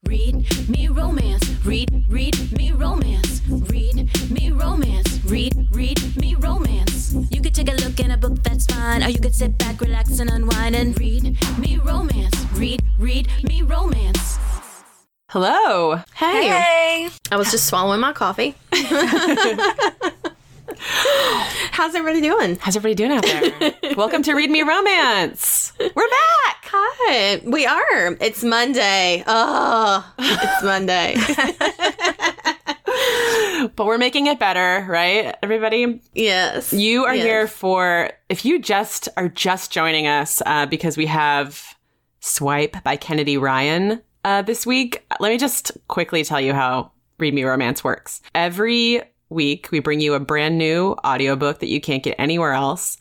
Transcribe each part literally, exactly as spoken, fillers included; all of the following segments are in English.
Read me romance. Read, read me romance. Read me romance. Read, read me romance. You could take a look in a book, that's fine. Or you could sit back, relax, and unwind and read me romance. Read, read me romance. Hello. Hey. Hey. I was just swallowing my coffee. How's everybody doing? How's everybody doing out there? Welcome to Read Me Romance. We're back. Hi. We are. It's Monday. Oh, it's Monday. But we're making it better, right, everybody? Yes. You are yes. here for, if you just are just joining us uh, because we have Swipe by Kennedy Ryan uh, this week, let me just quickly tell you how Read Me Romance works. Every week, we bring you a brand new audiobook that you can't get anywhere else.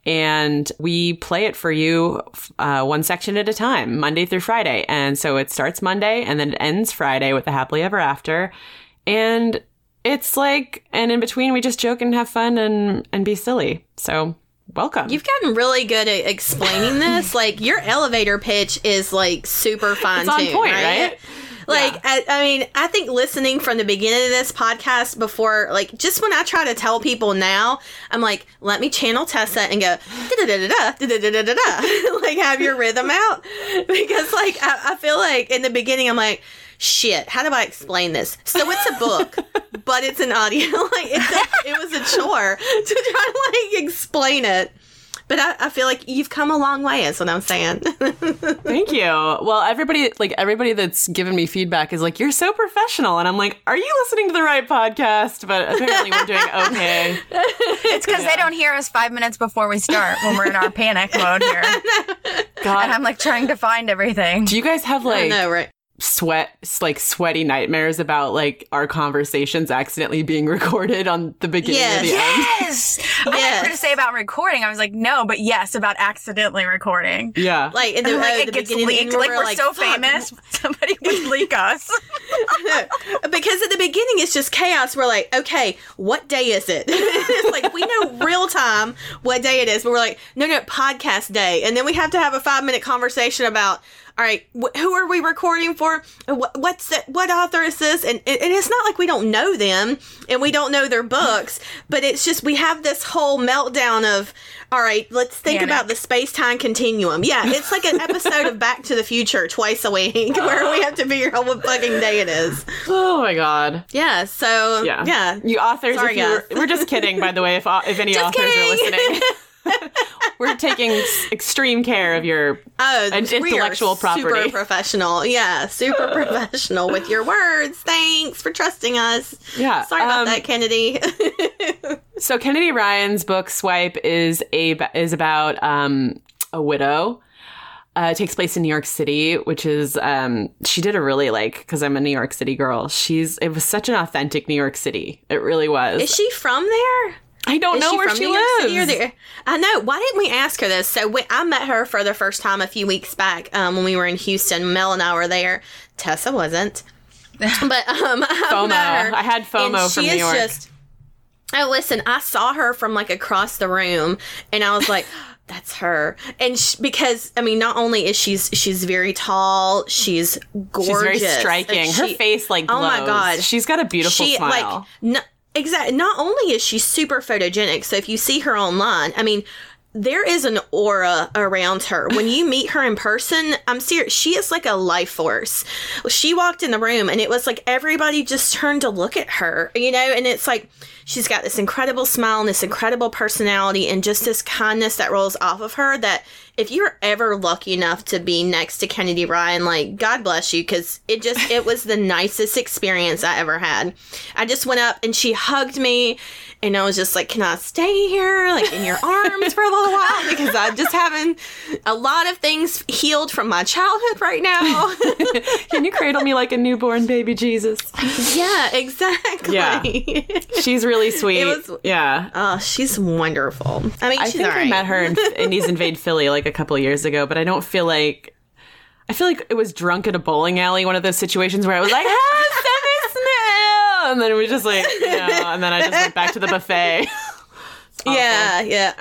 And we play it for you uh, one section at a time, Monday through Friday. And so it starts Monday and then it ends Friday with the Happily Ever After. And it's like, and in between, we just joke and have fun and, and be silly. So welcome. You've gotten really good at explaining this. Like, your elevator pitch is, like, super fine-tuned, It's on point, right? right? Like, yeah. I, I mean, I think listening from the beginning of this podcast before, like, just when I try to tell people now, I'm like, let me channel Tessa and go, da-da-da-da-da, da-da-da-da-da, like, have your rhythm out. Because, like, I, I feel like in the beginning, I'm like, shit, how do I explain this? So it's a book, but it's an audio. Like, it's a, it was a chore to try to, like, explain it. But I, I feel like you've come a long way, is what I'm saying. Thank you. Well, everybody, like everybody that's given me feedback is like, you're so professional. And I'm like, are you listening to the right podcast? But apparently we're doing okay. It's because yeah. they don't hear us five minutes before we start when we're in our panic mode here. God. And I'm like trying to find everything. Do you guys have like... I know, right? sweat like sweaty nightmares about like our conversations accidentally being recorded on the beginning yes. or the end? Yes. I thought you were going to say about recording. I was like, no, but yes, about accidentally recording. Yeah. Like, in the, like uh, it the gets beginning, leaked. Like, we're like, so fuck. famous. Somebody would leak us. Because at the beginning, it's just chaos. We're like, okay, what day is it? It's like, we know real time what day it is, but we're like, no, no, podcast day. And then we have to have a five minute conversation about, all right, wh- who are we recording for? Wh- what's the, what author is this? And, and it's not like we don't know them and we don't know their books, but it's just we have this whole meltdown of, all right, let's think Panic. about the space-time continuum. Yeah, it's like an episode of Back to the Future twice a week where we have to figure out what fucking day it is. Oh my god. Yeah, so, Yeah. yeah. You authors, Sorry, if you were, we're just kidding, by the way, if, if any Just authors kidding. are listening. We're taking s- extreme care of your Oh, an we intellectual are property. Super professional. Yeah, super professional with your words. Thanks for trusting us. Yeah. Sorry about um, that, Kennedy. So Kennedy Ryan's book Swipe is a is about um, a widow. Uh, it takes place in New York City, which is um, she did a really like because I'm a New York City girl. She's it was such an authentic New York City. It really was. Is she from there? I don't Is know she where from she New York lives. City or there? I know. Why didn't we ask her this? So we, I met her for the first time a few weeks back um, when we were in Houston. Mel and I were there. Tessa wasn't. But um, I FOMO. met her, I had FOMO and from she New is York. Just, oh, listen, I saw her from like across the room, and I was like, that's her. And sh- because I mean, not only is she's she's very tall, she's gorgeous. She's very striking. And Her she- face like glows. Oh my god, she's got a beautiful she, smile. Like, no, exactly. Not only is she super photogenic, so if you see her online, I mean, there is an aura around her. When you meet her in person, I'm serious, she is like a life force. She walked in the room and it was like everybody just turned to look at her, you know, and it's like she's got this incredible smile and this incredible personality and just this kindness that rolls off of her that if you're ever lucky enough to be next to Kennedy Ryan, like, God bless you, because it just, it was the nicest experience I ever had. I just went up and she hugged me, and I was just like, can I stay here, like, in your arms for a little while? Because I'm just having a lot of things healed from my childhood right now. Can you cradle me like a newborn baby Jesus? Yeah, exactly. Yeah. She's really sweet. It was- yeah. Oh, she's wonderful. I mean, I she's think all right. I met her in Indies Invade Philly like a couple of years ago, but I don't feel like I feel like it was drunk at a bowling alley, one of those situations where I was like, ah, send me smell, and then it was just like, you know, and then I just went back to the buffet. Yeah, yeah. Oh.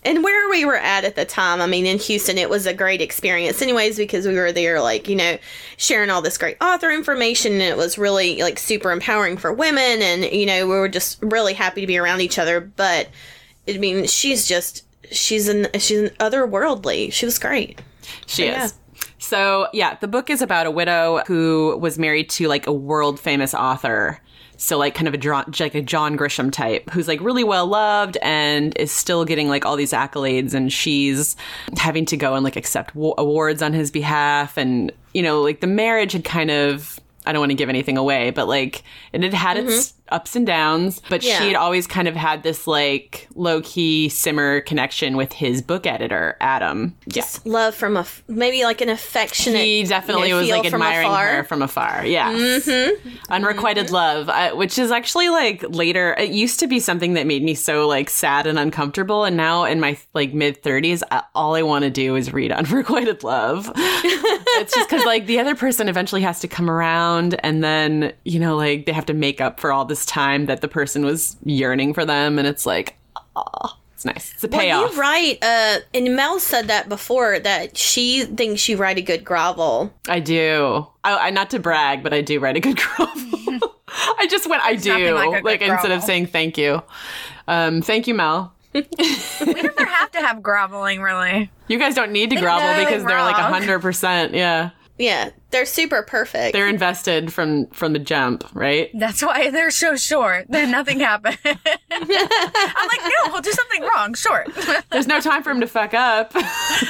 And where we were at at the time, I mean, in Houston, it was a great experience anyways, because we were there, like, you know, sharing all this great author information, and it was really, like, super empowering for women, and, you know, we were just really happy to be around each other. But, I mean, she's just, she's an, she's an otherworldly. She was great. She so, is. yeah. So, yeah, the book is about a widow who was married to, like, a world-famous author. So, like, kind of a John, like a John Grisham type who's, like, really well-loved and is still getting, like, all these accolades. And she's having to go and, like, accept w- awards on his behalf. And, you know, like, the marriage had kind of... I don't want to give anything away, but, like, it had had mm-hmm. its ups and downs, but yeah. she had always kind of had this, like, low-key simmer connection with his book editor, Adam. Just yeah. love from a, maybe, like, an affectionate, He definitely you know, was, like, admiring afar. her from afar. Yes. Mm-hmm. Unrequited mm-hmm. love, uh, which is actually, like, later, it used to be something that made me so, like, sad and uncomfortable, and now in my, like, mid-thirties, all I want to do is read Unrequited Love. It's just because, like, the other person eventually has to come around, and then, you know, like, they have to make up for all this time that the person was yearning for them, and it's like, oh, it's nice. It's a payoff. Well, you write, uh, and Mel said that before, that she thinks you write a good grovel. I do. I, I not to brag, but I do write a good grovel. I just went, I It's do, like, like instead grovel. of saying thank you. Um, thank you, Mel. We never have to have groveling, really. You guys don't need to They grovel know because they're like wrong. one hundred percent. Yeah. Yeah, they're super perfect. They're invested from from the jump, right? That's why they're so short. Then nothing happened. I'm like, no, we'll do something wrong. Short. There's no time for him to fuck up. You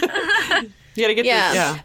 gotta get Yeah. this. Yeah.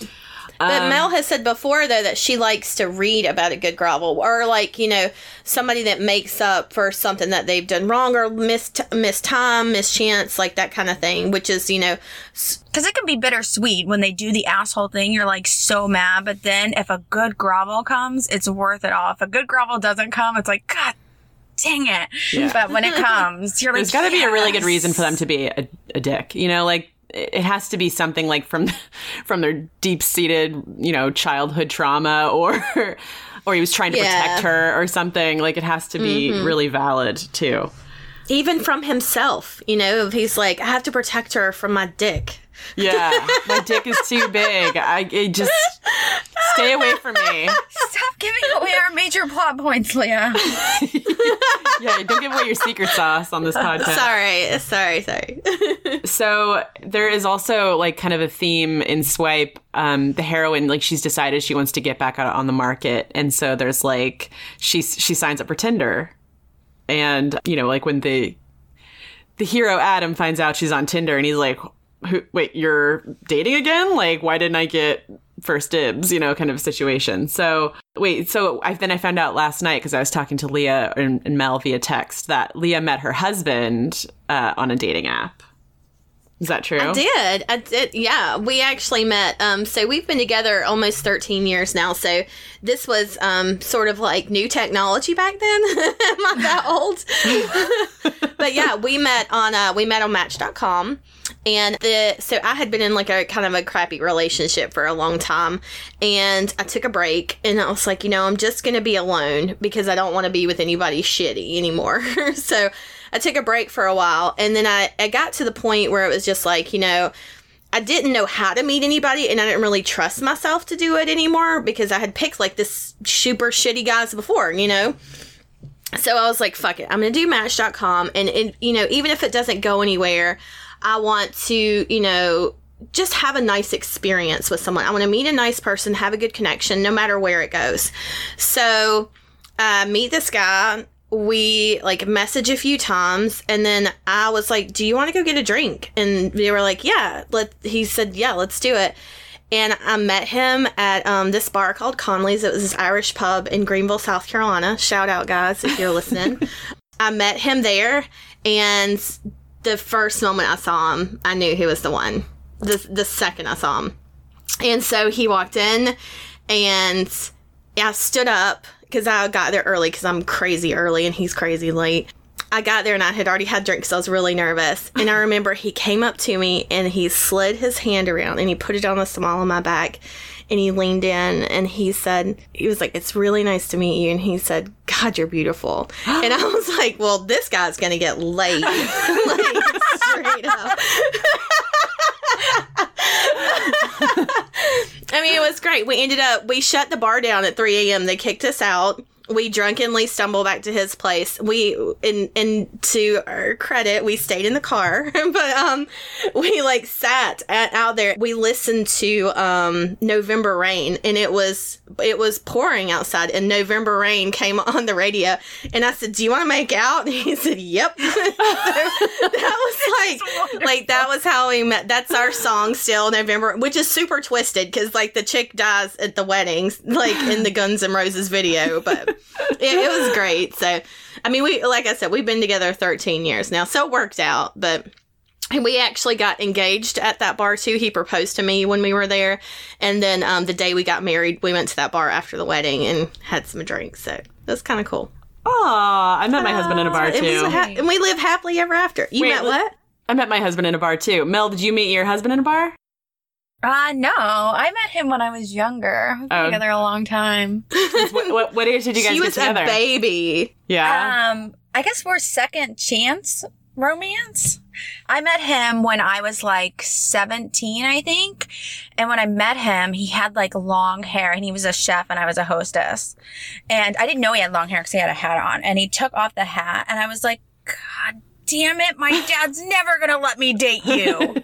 But Um, Mel has said before, though, that she likes to read about a good grovel, or, like, you know, somebody that makes up for something that they've done wrong, or missed missed time, mischance, like that kind of thing, which is, you know... Because it can be bittersweet when they do the asshole thing. You're, like, so mad. But then if a good grovel comes, it's worth it all. If a good grovel doesn't come, it's like, God dang it. Yeah. But when it comes, you're like, There's got to be a really good yes. reason for them to be a, a dick. You know, like, it has to be something like from from their deep-seated, you know, childhood trauma, or or he was trying to Yeah. protect her or something. Like, it has to be Mm-hmm. really valid, too. Even from himself, you know, if he's like, I have to protect her from my dick. Yeah, my dick is too big. I it just stay away from me. Stop giving away our major plot points, Leah. Yeah, don't give away your secret sauce on this podcast. Sorry, sorry, sorry. So there is also, like, kind of a theme in Swipe. Um, the heroine, like, she's decided she wants to get back out on the market, and so there's, like, she she signs up for Tinder, and, you know, like, when the the hero Adam finds out she's on Tinder, and he's like, Who, wait, you're dating again? Like, why didn't I get first dibs, you know, kind of situation. So, wait, so I, then I found out last night, because I was talking to Leah and, and Mel via text, that Leah met her husband uh, on a dating app. Is that true? I did. I did. Yeah, we actually met. Um, so we've been together almost thirteen years now. So this was um, sort of like new technology back then. I'm not that old. But yeah, we met on uh, we met on Match dot com. And the so I had been in like a kind of a crappy relationship for a long time, and I took a break, and I was like, you know, I'm just going to be alone because I don't want to be with anybody shitty anymore. So I took a break for a while, and then I, I got to the point where it was just like, you know, I didn't know how to meet anybody, and I didn't really trust myself to do it anymore because I had picked like this super shitty guys before, you know? So I was like, fuck it, I'm going to do Match dot com, and, and, you know, even if it doesn't go anywhere, I want to, you know, just have a nice experience with someone. I want to meet a nice person, have a good connection, no matter where it goes. So, uh, meet this guy. We, like, message a few times, and then I was like, do you want to go get a drink? And they were like, yeah. Let. He said, yeah, let's do it. And I met him at um, this bar called Conley's. It was this Irish pub in Greenville, South Carolina. Shout out, guys, if you're listening. I met him there, and the first moment I saw him, I knew he was the one. The, the second I saw him. And so he walked in, and I stood up, because I got there early, because I'm crazy early, and he's crazy late. I got there, and I had already had drinks, so I was really nervous. And I remember he came up to me, and he slid his hand around, and he put it on the small of my back, and he leaned in, and he said, he was like, it's really nice to meet you. And he said, God, you're beautiful. And I was like, well, this guy's going to get laid. Like, straight know. I mean, it was great. We ended up, we shut the bar down at three a.m. They kicked us out. We drunkenly stumbled back to his place. We, in, in to our credit, we stayed in the car, but, um, we like sat at, out there. We listened to, um, November Rain, and it was, it was pouring outside, and November Rain came on the radio, and I said, do you want to make out? And he said, yep. So that was like, like, that was how we met. That's our song still, November, which is super twisted, because like the chick dies at the weddings, like in the Guns N' Roses video, but it, it was great. So, I mean, we, like I said, we've been together thirteen years now, so it worked out. But we actually got engaged at that bar too. He proposed to me when we were there, and then um, the day we got married, we went to that bar after the wedding and had some drinks. So it was kind of cool. Aw, I met my husband in a bar It too. was ha- and we live happily ever after. You Wait, met what? I met my husband in a bar too. Mel, did you meet your husband in a bar? Uh, no. I met him when I was younger. We've been Oh. together a long time. what, what, what age did you guys She get was together? a baby. Yeah. Um, I guess we're second chance romance. I met him when I was like seventeen, I think. And when I met him, he had like long hair, and he was a chef and I was a hostess. And I didn't know he had long hair because he had a hat on, and he took off the hat, and I was like, God damn it, my dad's never going to let me date you.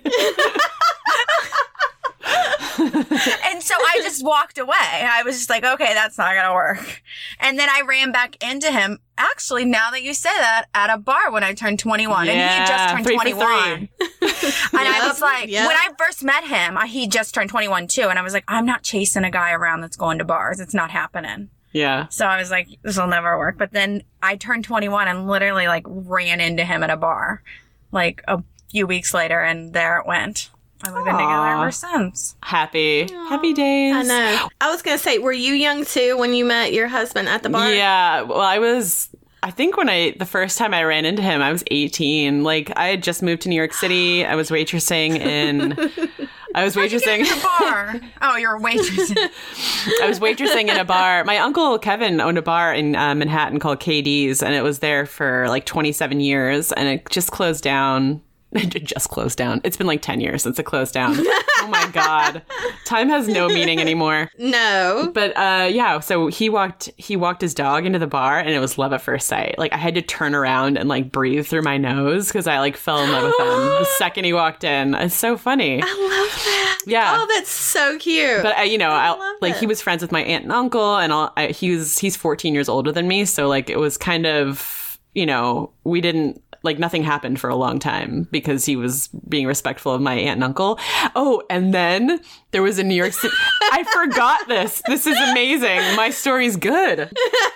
And so I just walked away. I was just like, okay, that's not going to work. And then I ran back into him, actually, now that you say that, at a bar when I turned twenty-one. And he had just Yeah, turned three for twenty-one. And I was Yep, like, yep. when I first met him, I- he just turned twenty-one too. And I was like, I'm not chasing a guy around that's going to bars. It's not happening. Yeah. So I was like, this will never work. But then I turned twenty-one and literally like ran into him at a bar like a few weeks later, and there it went. And we've been together Aw. ever since. Happy. Happy days. I know. I was going to say, were you young too when you met your husband at the bar? Yeah. Well, I was, I think when I, the first time I ran into him, I was eighteen. Like, I had just moved to New York City. I was waitressing in, I was waitressing. At the bar. Oh, you're a waitress. I was waitressing in a bar. My uncle Kevin owned a bar in uh, Manhattan called K D's, and it was there for like twenty-seven years, and it just closed down. It just closed down. It's been like ten years since it closed down. Oh my God. Time has no meaning anymore. No. But uh, yeah, so he walked he walked his dog into the bar, and it was love at first sight. Like, I had to turn around and like breathe through my nose because I like fell in love with him the second he walked in. It's so funny. I love that. Yeah. Oh, that's so cute. But uh, you know, I I, love like it. he was friends with my aunt and uncle, and all. I, he was he's fourteen years older than me, so like it was kind of, you know, we didn't. Like, nothing happened for a long time because he was being respectful of my aunt and uncle. Oh, and then there was a New York City. I forgot this. This is amazing. My story's good.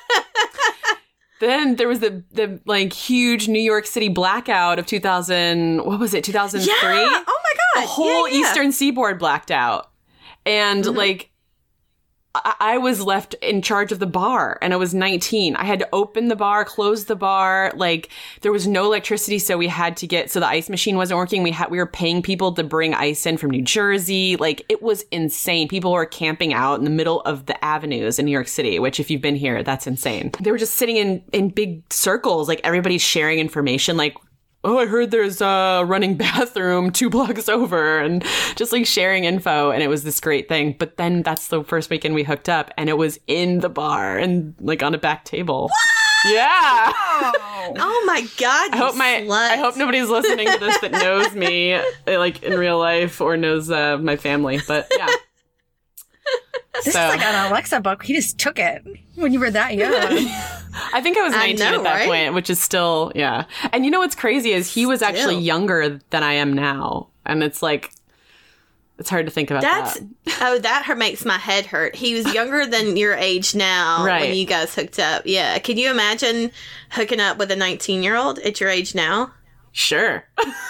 Then there was the the like huge New York City blackout of two thousand. What was it? two thousand three. yeah. Oh my God. The whole Yeah, yeah. Eastern Seaboard blacked out, and like. I-, I was left in charge of the bar, and I was nineteen. I had to open the bar, close the bar. Like, there was no electricity, so we had to get, so the ice machine wasn't working. We had, we were paying people to bring ice in from New Jersey. Like, it was insane. People were camping out in the middle of the avenues in New York City, which if you've been here, that's insane. They were just sitting in, in big circles, like everybody's sharing information, like, oh, I heard there's a running bathroom two blocks over, and just like sharing info. And it was this great thing. But then that's the first weekend we hooked up, and it was in the bar and like on a back table. What? Yeah. Oh. Oh my God. I hope my, I hope nobody's listening to this that knows me like in real life or knows uh, my family. But yeah. This So- is like an Alexa book. He just took it when you were that young. I think I was I nineteen know, at that right? point, which is still, yeah. And you know what's crazy is he was actually Still. younger than I am now. And it's like, it's hard to think about That's that. oh, that hurt, makes my head hurt. He was younger than your age now Right. when you guys hooked up. Yeah, can you imagine hooking up with a nineteen-year-old at your age now? Sure.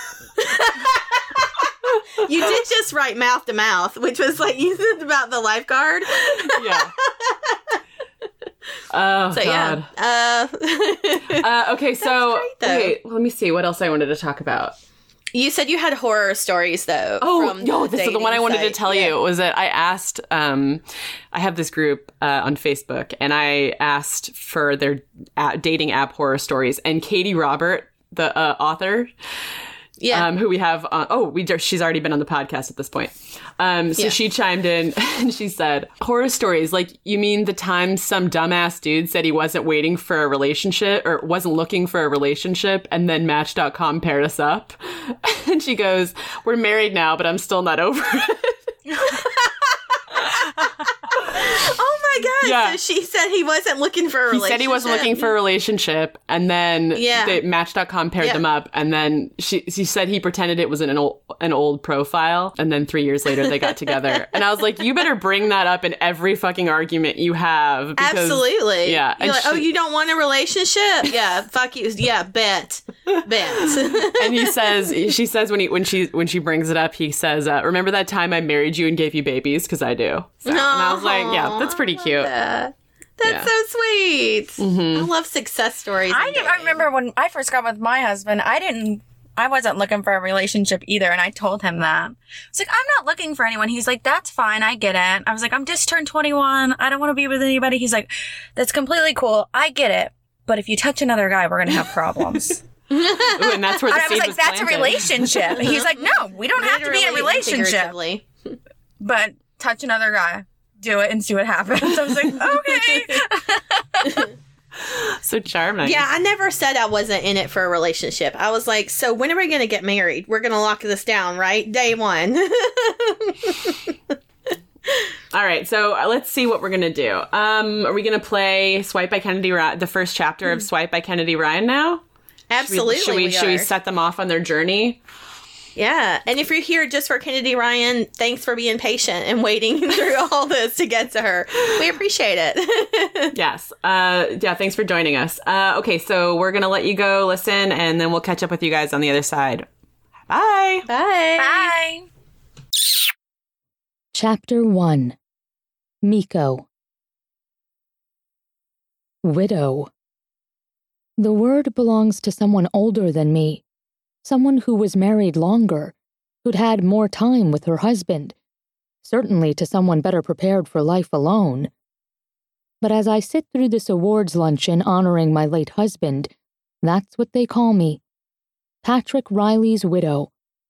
You did just write mouth to mouth, which was like you said about the lifeguard. Yeah. Oh, So God. yeah, uh, Uh, okay, so, great, though. okay, let me see what else I wanted to talk about. you said you had horror stories though. Oh, from no, this is the dating one I wanted to site. tell Yeah. you was that I asked, um, I have this group uh, on Facebook, and I asked for their uh, dating app horror stories, and Katie Robert, the uh, author, Yeah. um, who we have. On, oh, we she's already been on the podcast at this point. Um, so Yeah. she chimed in and she said, "Horror stories. Like, you mean the time some dumbass dude said he wasn't waiting for a relationship or wasn't looking for a relationship, and then Match dot com paired us up?" And she goes, "We're married now, but I'm still not over it." Oh my God. Yeah. So she said he wasn't looking for a He relationship. said he wasn't looking for a relationship, and then Yeah. they, Match dot com paired Yeah. them up, and then she she said he pretended it was an old an old profile, and then three years later they got together. And I was like, you better bring that up in every fucking argument you have. Because, Absolutely. Yeah. You're And, like, oh, she- you don't want a relationship? Yeah. Fuck you. Yeah. Bet. Bet. and he says, she says when he when she when she brings it up, he says, uh, "Remember that time I married you and gave you babies? Because I do." So, and I was like, yeah, that's pretty cute. Yeah. That's Yeah. so sweet. Mm-hmm. I love success stories. I, in do- I dating. remember when I first got with my husband, I didn't, I wasn't looking for a relationship either. And I told him that. It's like, I'm not looking for anyone. He's like, that's fine. I get it. I was like, I'm just turned twenty-one. I don't want to be with anybody. He's like, that's completely cool. I get it. But if you touch another guy, we're going to have problems. Ooh, and that's where the And I was seed like, was that's a planted. relationship. He's like, no, we don't have to be in a Literally, relationship. figuratively. But touch another guy, do it and see what happens. I was like, okay. So charming. Yeah, I never said I wasn't in it for a relationship. I was like, so when are we going to get married? We're going to lock this down, right? Day one. All right, so uh, let's see what we're gonna do. Um, are we gonna play Swipe by Kennedy Ryan, the first chapter of Swipe by Kennedy Ryan now? Absolutely. Should we, we should we are. set them off on their journey? Yeah. And if you're here just for Kennedy Ryan, thanks for being patient and waiting through all this to get to her. We appreciate it. Yes. Uh, yeah. Thanks for joining us. Uh, okay, so we're gonna let you go listen, and then we'll catch up with you guys on the other side. Bye. Bye. Bye. Chapter one. Miko. Widow. The word belongs to someone older than me, someone who was married longer, who'd had more time with her husband, certainly to someone better prepared for life alone. But as I sit through this awards luncheon honoring my late husband, that's what they call me, Patrick Riley's widow.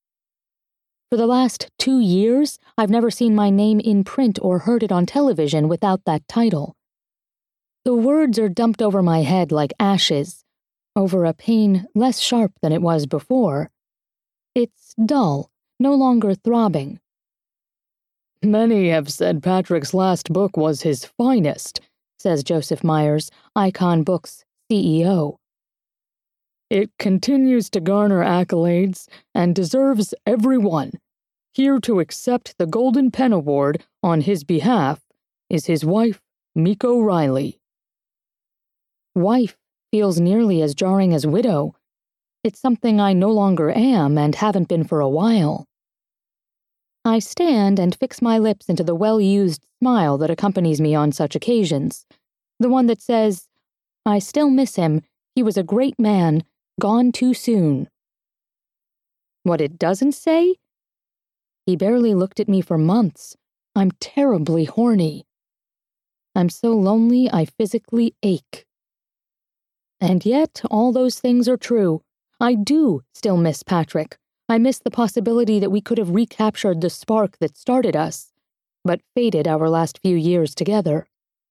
For the last two years, I've never seen my name in print or heard it on television without that title. The words are dumped over my head like ashes, over a pain less sharp than it was before. It's dull, no longer throbbing. Many have said Patrick's last book was his finest, says Joseph Myers, Icon Books C E O. It continues to garner accolades and deserves every one. Here to accept the Golden Pen Award on his behalf is his wife, Miko Riley. Wife feels nearly as jarring as widow. It's something I no longer am and haven't been for a while. I stand and fix my lips into the well-used smile that accompanies me on such occasions, the one that says, I still miss him, he was a great man, gone too soon. What it doesn't say? He barely looked at me for months. I'm terribly horny. I'm so lonely I physically ache. And yet, all those things are true. I do still miss Patrick. I miss the possibility that we could have recaptured the spark that started us, but faded our last few years together.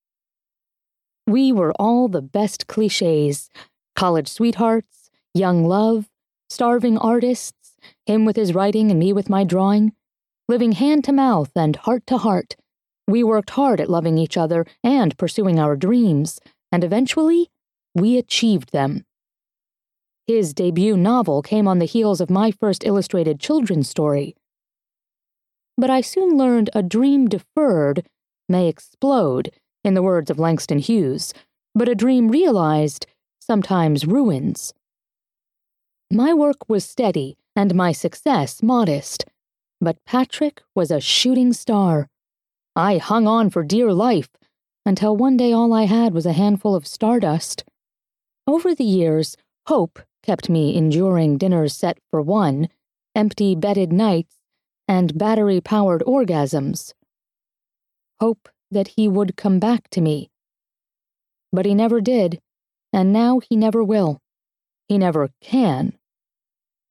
We were all the best cliches: college sweethearts, young love, starving artists, him with his writing and me with my drawing. Living hand to mouth and heart to heart, we worked hard at loving each other and pursuing our dreams, and eventually, we achieved them. His debut novel came on the heels of my first illustrated children's story. But I soon learned a dream deferred may explode, in the words of Langston Hughes, but a dream realized sometimes ruins. My work was steady and my success modest, but Patrick was a shooting star. I hung on for dear life, until one day all I had was a handful of stardust. Over the years, hope kept me enduring dinners set for one, empty bedded nights, and battery-powered orgasms. Hope that he would come back to me. But he never did, and now he never will. He never can.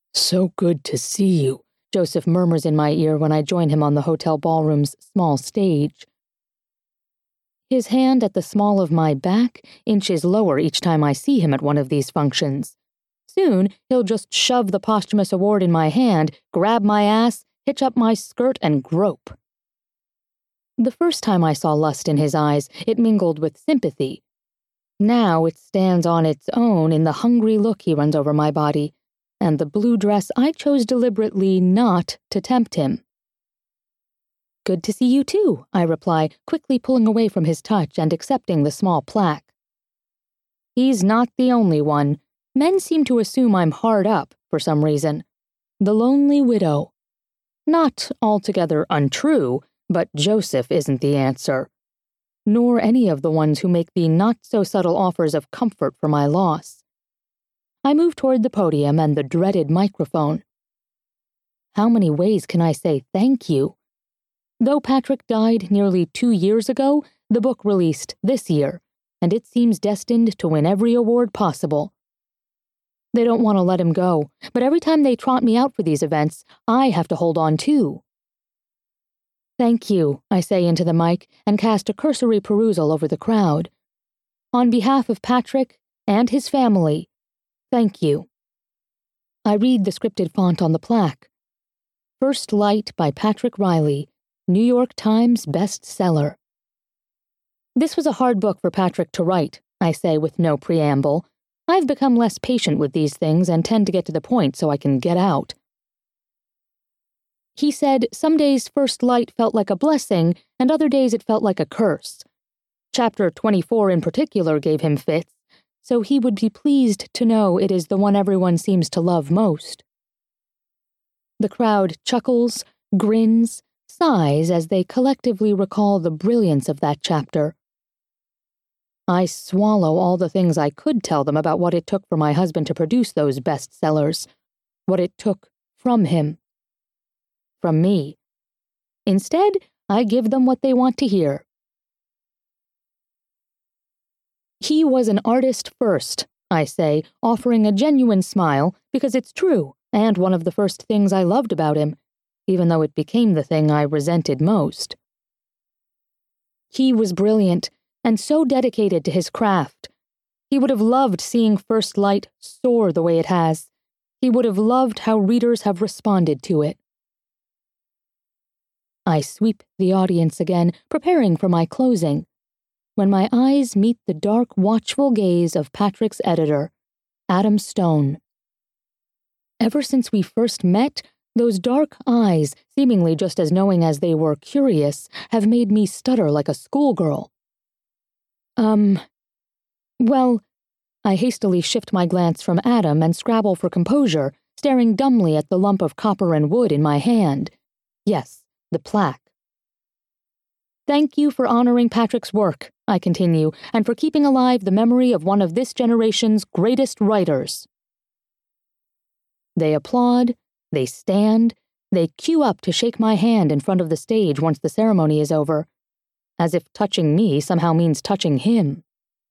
So good to see you, Joseph murmurs in my ear when I join him on the hotel ballroom's small stage. His hand at the small of my back inches lower each time I see him at one of these functions. Soon, he'll just shove the posthumous award in my hand, grab my ass, hitch up my skirt, and grope. The first time I saw lust in his eyes, it mingled with sympathy. Now it stands on its own in the hungry look he runs over my body, and the blue dress I chose deliberately not to tempt him. Good to see you too, I reply, quickly pulling away from his touch and accepting the small plaque. He's not the only one. Men seem to assume I'm hard up for some reason. The lonely widow. Not altogether untrue, but Joseph isn't the answer. Nor any of the ones who make the not-so-subtle offers of comfort for my loss. I move toward the podium and the dreaded microphone. How many ways can I say thank you? Though Patrick died nearly two years ago, the book released this year, and it seems destined to win every award possible. They don't want to let him go, but every time they trot me out for these events, I have to hold on too. Thank you, I say into the mic and cast a cursory perusal over the crowd. On behalf of Patrick and his family, thank you. I read the scripted font on the plaque. First Light by Patrick Riley, New York Times bestseller. This was a hard book for Patrick to write, I say with no preamble. I've become less patient with these things and tend to get to the point so I can get out. He said some days First Light felt like a blessing and other days it felt like a curse. Chapter twenty-four in particular gave him fits, so he would be pleased to know it is the one everyone seems to love most. The crowd chuckles, grins, sighs as they collectively recall the brilliance of that chapter. I swallow all the things I could tell them about what it took for my husband to produce those bestsellers, what it took from him. From me. Instead, I give them what they want to hear. He was an artist first, I say, offering a genuine smile, because it's true, and one of the first things I loved about him, even though it became the thing I resented most. He was brilliant, and so dedicated to his craft. He would have loved seeing First Light soar the way it has. He would have loved how readers have responded to it. I sweep the audience again, preparing for my closing, when my eyes meet the dark, watchful gaze of Patrick's editor, Adam Stone. Ever since we first met, those dark eyes, seemingly just as knowing as they were curious, have made me stutter like a schoolgirl. Um, well, I hastily shift my glance from Adam and scrabble for composure, staring dumbly at the lump of copper and wood in my hand. Yes, the plaque. Thank you for honoring Patrick's work, I continue, and for keeping alive the memory of one of this generation's greatest writers. They applaud, they stand, they queue up to shake my hand in front of the stage once the ceremony is over, as if touching me somehow means touching him.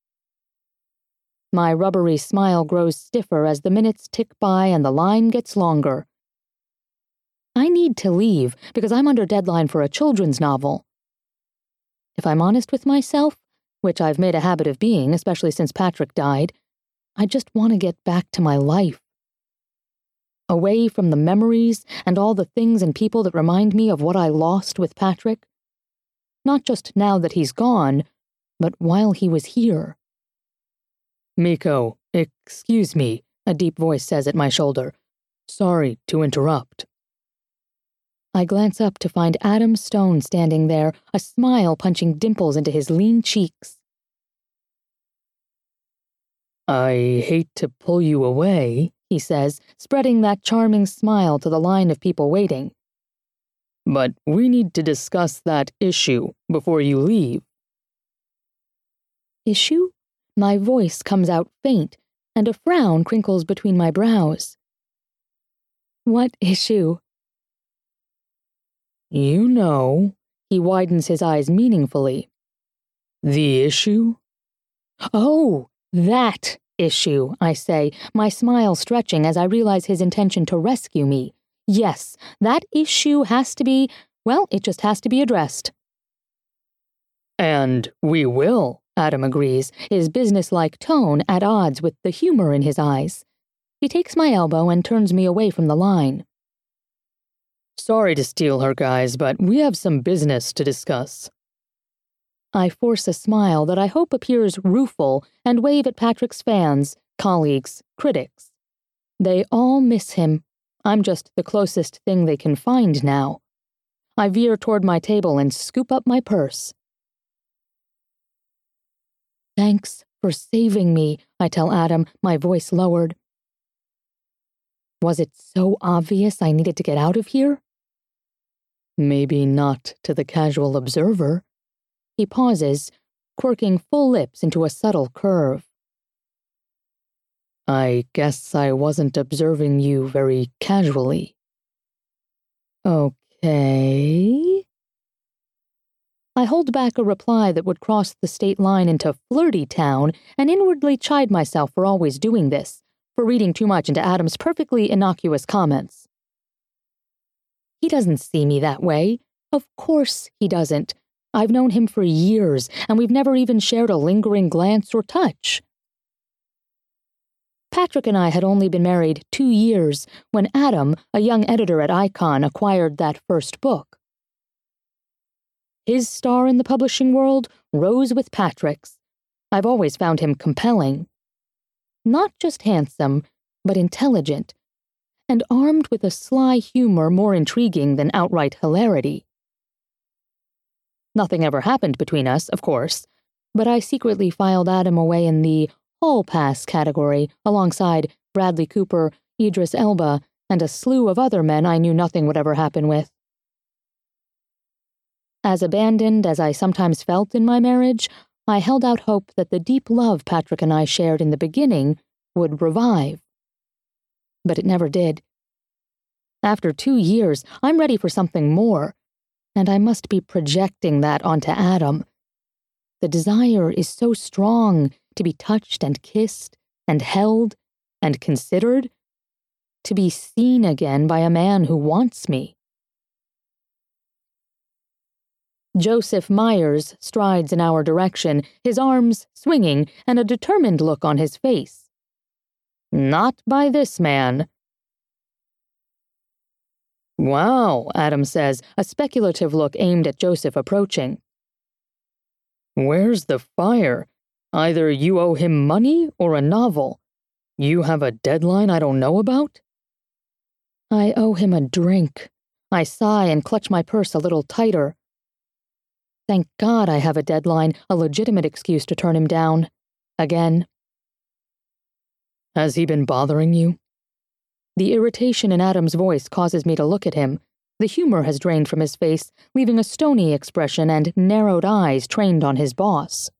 My rubbery smile grows stiffer as the minutes tick by and the line gets longer. I need to leave because I'm under deadline for a children's novel. If I'm honest with myself, which I've made a habit of being, especially since Patrick died, I just want to get back to my life. Away from the memories and all the things and people that remind me of what I lost with Patrick. Not just now that he's gone, but while he was here. Miko, excuse me, a deep voice says at my shoulder. Sorry to interrupt. I glance up to find Adam Stone standing there, a smile punching dimples into his lean cheeks. I hate to pull you away, he says, spreading that charming smile to the line of people waiting. But we need to discuss that issue before you leave. Issue? My voice comes out faint, and a frown crinkles between my brows. What issue? You know, he widens his eyes meaningfully. The issue? Oh, that, issue, I say, my smile stretching as I realize his intention to rescue me. Yes, that issue has to be, well, it just has to be addressed. And we will, Adam agrees, his businesslike tone at odds with the humor in his eyes. He takes my elbow and turns me away from the line. Sorry to steal her, guys, but we have some business to discuss. I force a smile that I hope appears rueful and wave at Patrick's fans, colleagues, critics. They all miss him. I'm just the closest thing they can find now. I veer toward my table and scoop up my purse. Thanks for saving me, I tell Adam, my voice lowered. Was it so obvious I needed to get out of here? Maybe not to the casual observer. He pauses, quirking full lips into a subtle curve. I guess I wasn't observing you very casually. Okay. I hold back a reply that would cross the state line into flirty town and inwardly chide myself for always doing this, for reading too much into Adam's perfectly innocuous comments. He doesn't see me that way. Of course he doesn't. I've known him for years, and we've never even shared a lingering glance or touch. Patrick and I had only been married two years when Adam, a young editor at Icon, acquired that first book. His star in the publishing world rose with Patrick's. I've always found him compelling. Not just handsome, but intelligent, and armed with a sly humor more intriguing than outright hilarity. Nothing ever happened between us, of course, but I secretly filed Adam away in the Hall Pass category alongside Bradley Cooper, Idris Elba, and a slew of other men I knew nothing would ever happen with. As abandoned as I sometimes felt in my marriage, I held out hope that the deep love Patrick and I shared in the beginning would revive. But it never did. After two years, I'm ready for something more, and I must be projecting that onto Adam. The desire is so strong to be touched and kissed and held and considered, to be seen again by a man who wants me. Joseph Myers strides in our direction, his arms swinging and a determined look on his face. Not by this man. Wow, Adam says, a speculative look aimed at Joseph approaching. Where's the fire? Either you owe him money or a novel. You have a deadline I don't know about? I owe him a drink. I sigh and clutch my purse a little tighter. Thank God I have a deadline, a legitimate excuse to turn him down. Again. Has he been bothering you? The irritation in Adam's voice causes me to look at him. The humor has drained from his face, leaving a stony expression and narrowed eyes trained on his boss.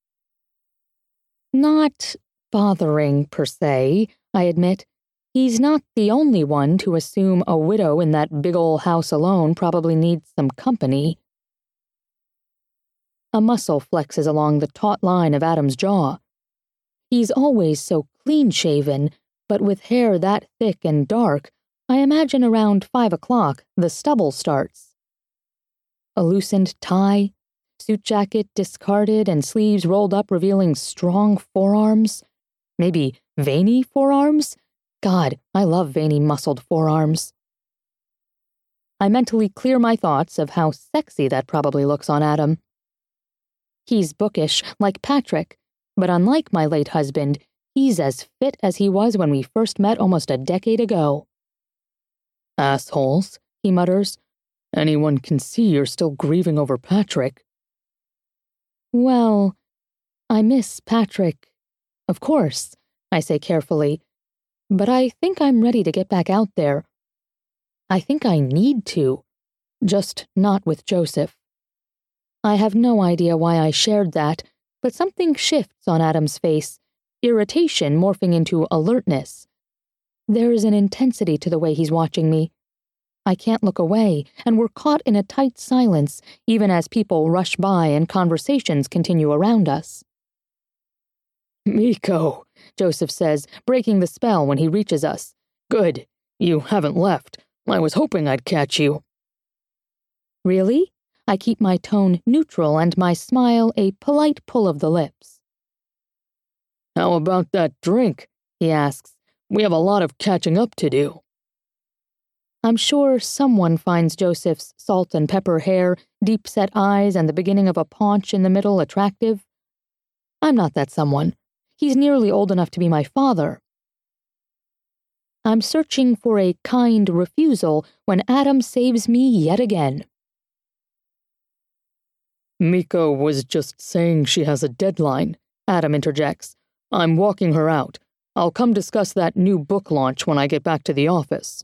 Not bothering, per se, I admit. He's not the only one to assume a widow in that big ol' house alone probably needs some company. A muscle flexes along the taut line of Adam's jaw. He's always so clean-shaven, but with hair that thick and dark, I imagine around five o'clock the stubble starts. A loosened tie, suit jacket discarded and sleeves rolled up revealing strong forearms. Maybe veiny forearms? God, I love veiny muscled forearms. I mentally clear my thoughts of how sexy that probably looks on Adam. He's bookish, like Patrick, but unlike my late husband, he's as fit as he was when we first met almost a decade ago. Assholes, he mutters. Anyone can see you're still grieving over Patrick. Well, I miss Patrick. Of course, I say carefully, but I think I'm ready to get back out there. I think I need to, just not with Joseph. I have no idea why I shared that, but something shifts on Adam's face, irritation morphing into alertness. There is an intensity to the way he's watching me. I can't look away, and we're caught in a tight silence, even as people rush by and conversations continue around us. Miko, Joseph says, breaking the spell when he reaches us. Good. You haven't left. I was hoping I'd catch you. Really? I keep my tone neutral and my smile a polite pull of the lips. How about that drink? He asks. We have a lot of catching up to do. I'm sure someone finds Joseph's salt and pepper hair, deep-set eyes, and the beginning of a paunch in the middle attractive. I'm not that someone. He's nearly old enough to be my father. I'm searching for a kind refusal when Adam saves me yet again. Miko was just saying she has a deadline, Adam interjects. I'm walking her out. I'll come discuss that new book launch when I get back to the office.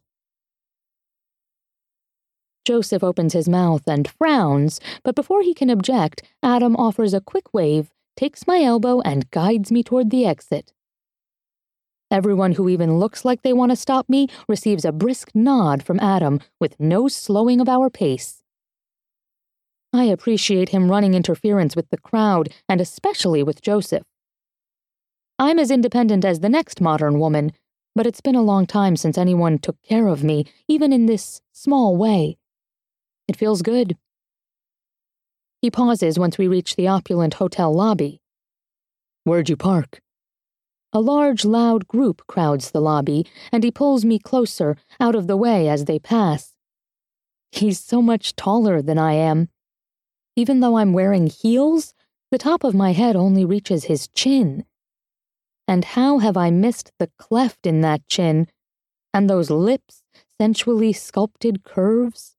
Joseph opens his mouth and frowns, but before he can object, Adam offers a quick wave, takes my elbow, and guides me toward the exit. Everyone who even looks like they want to stop me receives a brisk nod from Adam with no slowing of our pace. I appreciate him running interference with the crowd, and especially with Joseph. I'm as independent as the next modern woman, but it's been a long time since anyone took care of me, even in this small way. It feels good. He pauses once we reach the opulent hotel lobby. Where'd you park? A large, loud group crowds the lobby, and he pulls me closer, out of the way as they pass. He's so much taller than I am. Even though I'm wearing heels, the top of my head only reaches his chin. And how have I missed the cleft in that chin, and those lips' sensually sculpted curves?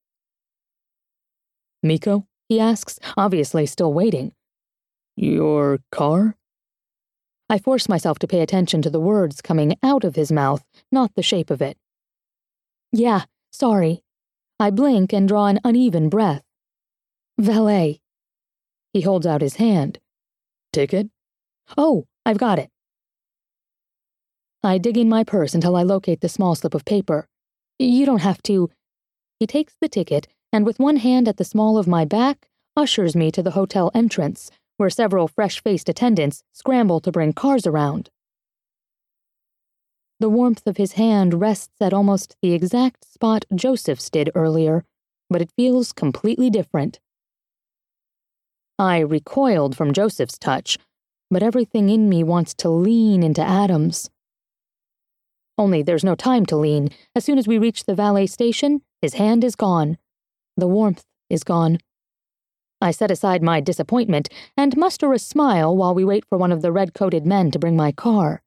Miko? He asks, obviously still waiting. Your car? I force myself to pay attention to the words coming out of his mouth, not the shape of it. Yeah, sorry. I blink and draw an uneven breath. Valet. He holds out his hand. Ticket? Oh, I've got it. I dig in my purse until I locate the small slip of paper. You don't have to. He takes the ticket and with one hand at the small of my back, ushers me to the hotel entrance, where several fresh-faced attendants scramble to bring cars around. The warmth of his hand rests at almost the exact spot Joseph's did earlier, but it feels completely different. I recoiled from Joseph's touch, but everything in me wants to lean into Adam's. Only there's no time to lean. As soon as we reach the valet station, his hand is gone. The warmth is gone. I set aside my disappointment and muster a smile while we wait for one of the red-coated men to bring my car.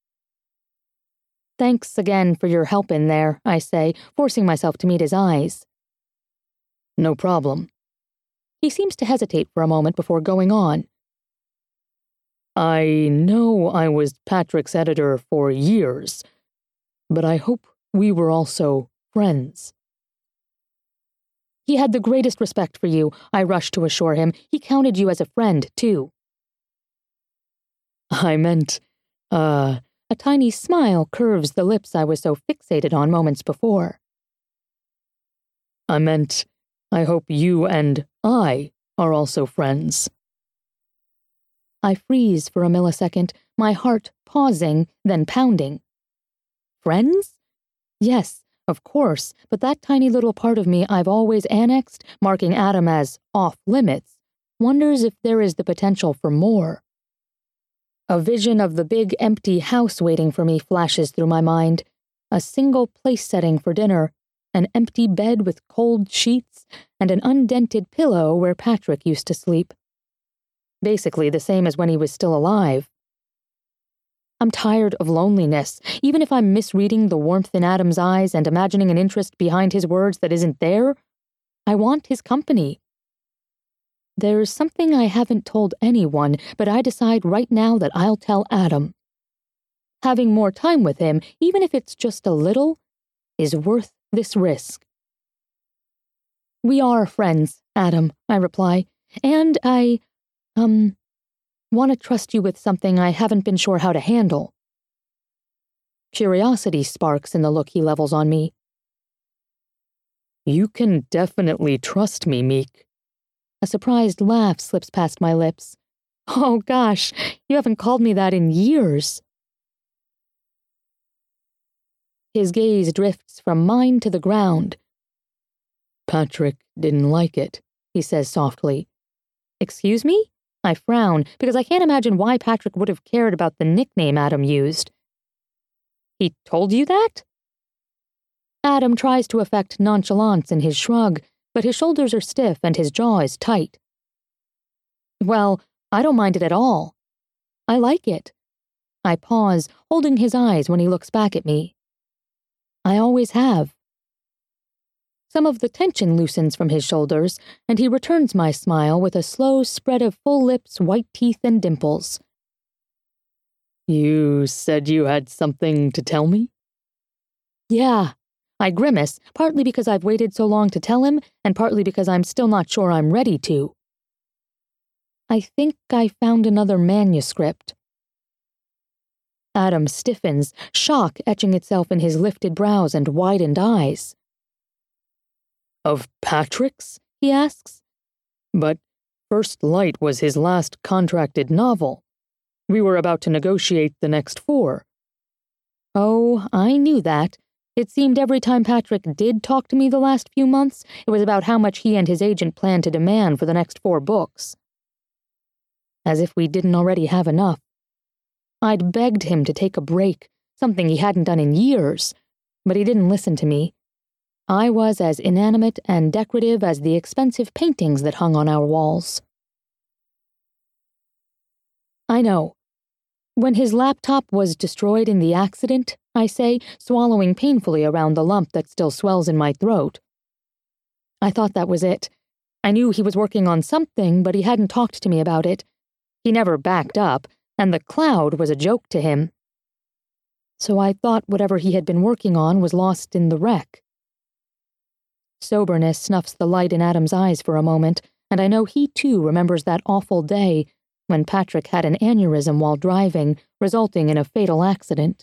Thanks again for your help in there, I say, forcing myself to meet his eyes. No problem. He seems to hesitate for a moment before going on. I know I was Patrick's editor for years, but I hope we were also friends. He had the greatest respect for you, I rushed to assure him. He counted you as a friend, too. I meant, uh... A tiny smile curves the lips I was so fixated on moments before. I meant, I hope you and I are also friends. I freeze for a millisecond, my heart pausing, then pounding. Friends? Yes, of course, but that tiny little part of me I've always annexed, marking Adam as off-limits, wonders if there is the potential for more. A vision of the big empty house waiting for me flashes through my mind. A single place setting for dinner, an empty bed with cold sheets, and an undented pillow where Patrick used to sleep. Basically the same as when he was still alive. I'm tired of loneliness, even if I'm misreading the warmth in Adam's eyes and imagining an interest behind his words that isn't there. I want his company. There's something I haven't told anyone, but I decide right now that I'll tell Adam. Having more time with him, even if it's just a little, is worth this risk. We are friends, Adam, I reply, and I, um, want to trust you with something I haven't been sure how to handle. Curiosity sparks in the look he levels on me. You can definitely trust me, Meek. A surprised laugh slips past my lips. Oh gosh, you haven't called me that in years. His gaze drifts from mine to the ground. Patrick didn't like it, he says softly. Excuse me? I frown, because I can't imagine why Patrick would have cared about the nickname Adam used. He told you that? Adam tries to affect nonchalance in his shrug, but his shoulders are stiff and his jaw is tight. Well, I don't mind it at all. I like it. I pause, holding his eyes when he looks back at me. I always have. Some of the tension loosens from his shoulders, and he returns my smile with a slow spread of full lips, white teeth, and dimples. You said you had something to tell me? Yeah. I grimace, partly because I've waited so long to tell him, and partly because I'm still not sure I'm ready to. I think I found another manuscript. Adam stiffens, shock etching itself in his lifted brows and widened eyes. Of Patrick's? He asks. But First Light was his last contracted novel. We were about to negotiate the next four. Oh, I knew that. It seemed every time Patrick did talk to me the last few months, it was about how much he and his agent planned to demand for the next four books. As if we didn't already have enough. I'd begged him to take a break, something he hadn't done in years, but he didn't listen to me. I was as inanimate and decorative as the expensive paintings that hung on our walls. I know. When his laptop was destroyed in the accident, I say, swallowing painfully around the lump that still swells in my throat. I thought that was it. I knew he was working on something, but he hadn't talked to me about it. He never backed up, and the cloud was a joke to him. So I thought whatever he had been working on was lost in the wreck. Soberness snuffs the light in Adam's eyes for a moment, and I know he too remembers that awful day when Patrick had an aneurysm while driving, resulting in a fatal accident.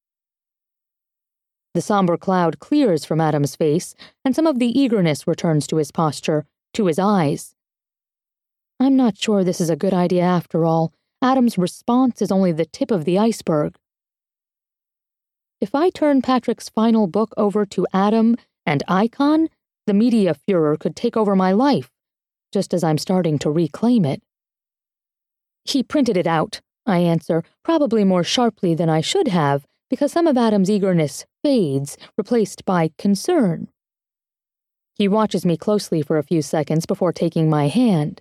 The somber cloud clears from Adam's face, and some of the eagerness returns to his posture, to his eyes. I'm not sure this is a good idea after all. Adam's response is only the tip of the iceberg. If I turn Patrick's final book over to Adam and Icon, the media furor could take over my life, just as I'm starting to reclaim it. He printed it out, I answer, probably more sharply than I should have, because some of Adam's eagerness fades, replaced by concern. He watches me closely for a few seconds before taking my hand.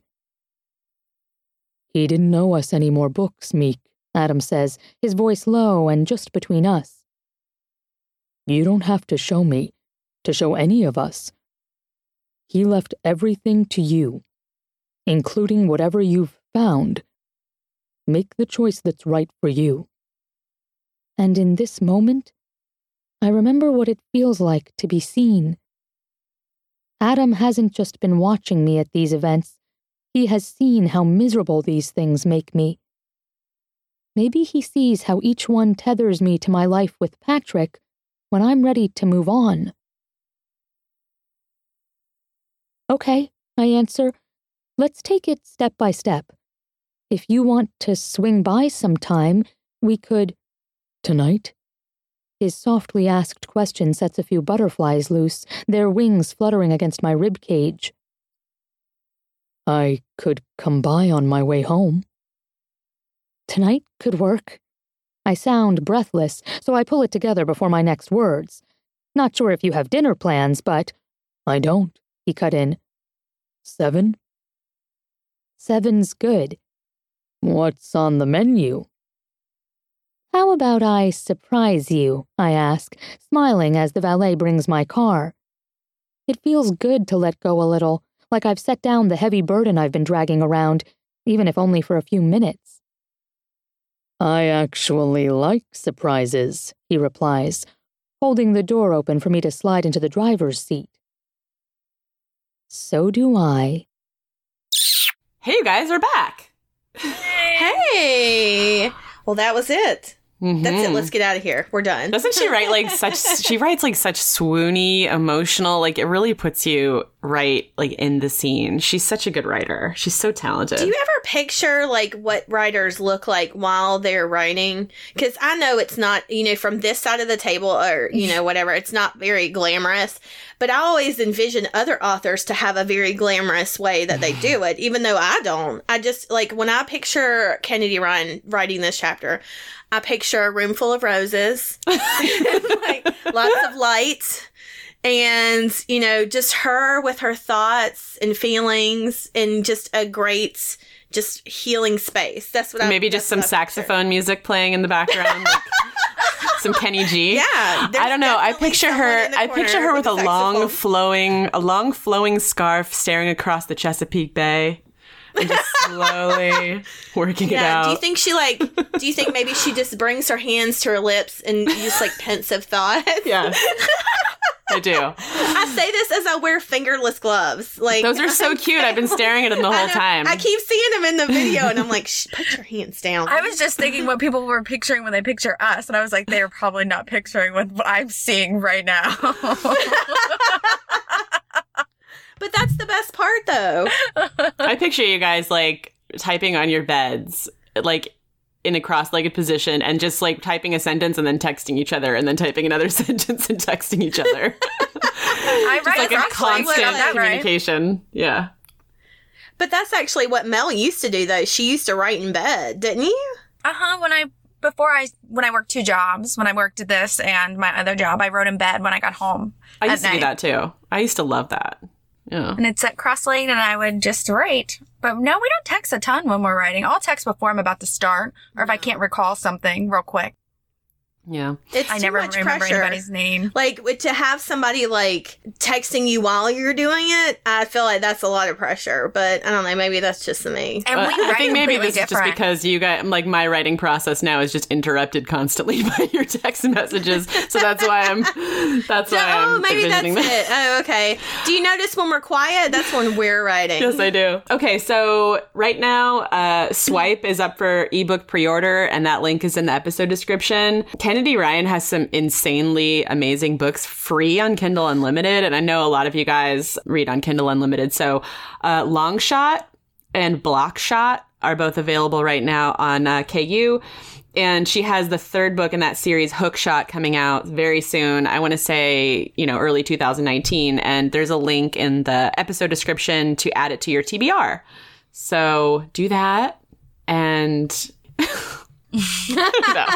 He didn't owe us any more books, Meek, Adam says, his voice low and just between us. You don't have to show me, to show any of us. He left everything to you, including whatever you've found. Make the choice that's right for you. And in this moment, I remember what it feels like to be seen. Adam hasn't just been watching me at these events. He has seen how miserable these things make me. Maybe he sees how each one tethers me to my life with Patrick when I'm ready to move on. Okay, I answer. Let's take it step by step. If you want to swing by sometime, we could... Tonight? His softly asked question sets a few butterflies loose, their wings fluttering against my rib cage. I could come by on my way home. Tonight could work. I sound breathless, so I pull it together before my next words. Not sure if you have dinner plans, but... I don't, he cut in. Seven? Seven's good. What's on the menu? How about I surprise you, I ask, smiling as the valet brings my car. It feels good to let go a little, like I've set down the heavy burden I've been dragging around, even if only for a few minutes. I actually like surprises, he replies, holding the door open for me to slide into the driver's seat. So do I. Hey, you guys are back. Hey! Well, that was it. Mm-hmm. That's it. Let's get out of here. We're done. Doesn't she write like such, she writes like such swoony, emotional, like it really puts you write like in the scene. She's such a good writer. She's so talented. Do you ever picture like what writers look like while they're writing? Because I know it's not, you know, from this side of the table or, you know, whatever, it's not very glamorous. But I always envision other authors to have a very glamorous way that they do it, even though I don't. I just, like, when I picture Kennedy Ryan writing this chapter, I picture a room full of roses, like, lots of light, and, you know, just her with her thoughts and feelings and just a great, just healing space. That's what I Maybe just some saxophone music playing in the background. Like, some Kenny G. Yeah. I don't know. I picture her I picture her with, with a long saxophone. flowing a long flowing scarf staring across the Chesapeake Bay and just slowly working yeah, it out. Do you think she like do you think maybe she just brings her hands to her lips and just like pensive thoughts? Yeah. I do. I say this as I wear fingerless gloves. Like those are so cute. I've been staring at them the whole I time. I keep seeing them in the video, and I'm like, Shh, put your hands down. I was just thinking what people were picturing when they picture us, and I was like, they are probably not picturing what I'm seeing right now. But that's the best part, though. I picture you guys like typing on your beds, like in a cross-legged position, and just like typing a sentence and then texting each other, and then typing another sentence and texting each other. I just write like a constant constant communication. Right. Yeah. But that's actually what Mel used to do, though. She used to write in bed, didn't you? Uh huh. When I before I when I worked two jobs, when I worked at this and my other job, I wrote in bed when I got home. I used at to night. do that too. I used to love that. Yeah. And it's at cross-legged, and I would just write. But no, we don't text a ton when we're writing. I'll text before I'm about to start, or if I can't recall something real quick. Yeah. It's I too never much remember pressure. anybody's name. Like, with- to have somebody, like, texting you while you're doing it, I feel like that's a lot of pressure. But, I don't know, maybe that's just me. And Uh, we I write think maybe completely this is just different. because you guys, like, my writing process now is just interrupted constantly by your text messages. So that's why I'm, that's why oh, I'm maybe that's envisioning that. it. Oh, okay. Do you notice when we're quiet? That's when we're writing. Yes, I do. Okay, so right now, uh, Swipe is up for ebook pre-order, and that link is in the episode description. Kennedy Ryan has some insanely amazing books free on Kindle Unlimited, and I know a lot of you guys read on Kindle Unlimited. So uh, Long Shot and Block Shot are both available right now on uh, K U. And she has the third book in that series, Hookshot, coming out very soon. I want to say, you know, early two thousand nineteen. And there's a link in the episode description to add it to your T B R. So do that. And no.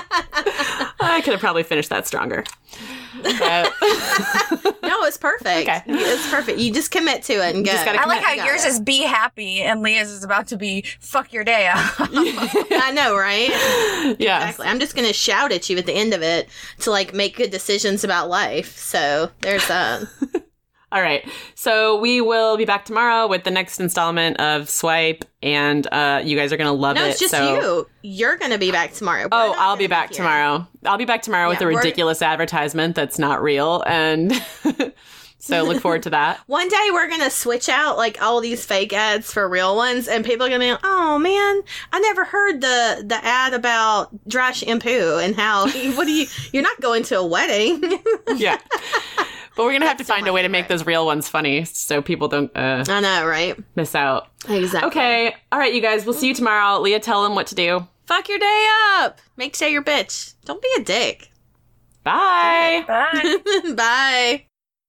I could have probably finished that stronger. But No, it's perfect. Okay. It's perfect. You just commit to it and go. just gotta I like how You got yours it. is be happy and Leah's is about to be fuck your day up. I know, right? yeah. Exactly. I'm just going to shout at you at the end of it to, like, make good decisions about life. So there's that. All right. So we will be back tomorrow with the next installment of Swipe, and uh, you guys are going to love No, it. it's just so... you. You're going to be back tomorrow. We're Oh, not I'll gonna be back here. tomorrow. I'll be back tomorrow with Yeah, a we're- ridiculous advertisement that's not real. And so look forward to that. One day we're going to switch out, like, all these fake ads for real ones, and people are going to be like, oh, man, I never heard the, the ad about dry shampoo and how, what do you, you're not going to a wedding. Yeah. But we're going to have to find a way to make those real ones funny so people don't uh, I know, right? miss out. Exactly. Okay. All right, you guys. We'll see you tomorrow. Leah, tell them what to do. Fuck your day up. Make today your bitch. Don't be a dick. Bye. Bye. Bye.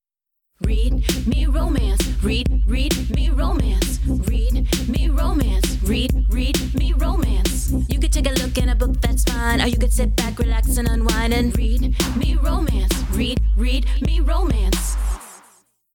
Read me romance. Read, read me romance. Read me romance. Read, read me romance. You could take a look in a book, that's fine. Or you could sit back, relax, and unwind and read me romance. Read, read me romance.